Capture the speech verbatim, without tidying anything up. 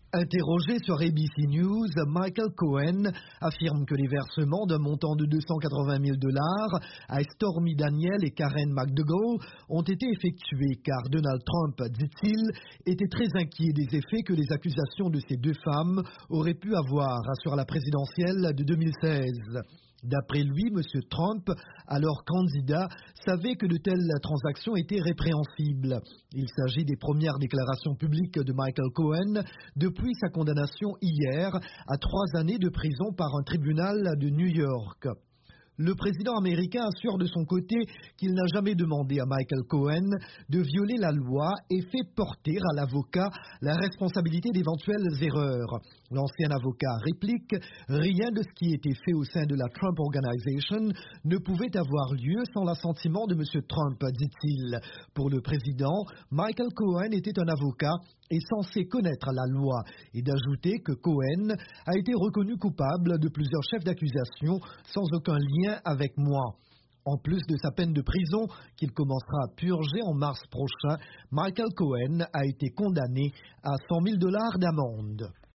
Interrogé sur A B C News, Michael Cohen affirme que les versements d'un montant de deux cent quatre-vingt mille dollars à Stormy Daniels et Karen McDougal ont été effectués car Donald Trump, dit-il, était très inquiet des effets que les accusations de ces deux femmes auraient pu avoir sur la présidentielle de deux mille seize. D'après lui, M. Trump, alors candidat, savait que de telles transactions étaient répréhensibles. Il s'agit des premières déclarations publiques de Michael Cohen depuis sa condamnation hier à trois années de prison par un tribunal de New York. Le président américain assure de son côté qu'il n'a jamais demandé à Michael Cohen de violer la loi et fait porter à l'avocat la responsabilité d'éventuelles erreurs. L'ancien avocat réplique « Rien de ce qui était fait au sein de la Trump Organization ne pouvait avoir lieu sans l'assentiment de M. Trump, dit-il. » Pour le président, Michael Cohen était un avocat et censé connaître la loi, et d'ajouter que Cohen a été reconnu coupable de plusieurs chefs d'accusation sans aucun lien avec moi. En plus de sa peine de prison qu'il commencera à purger en mars prochain, Michael Cohen a été condamné à cent mille dollars d'amende.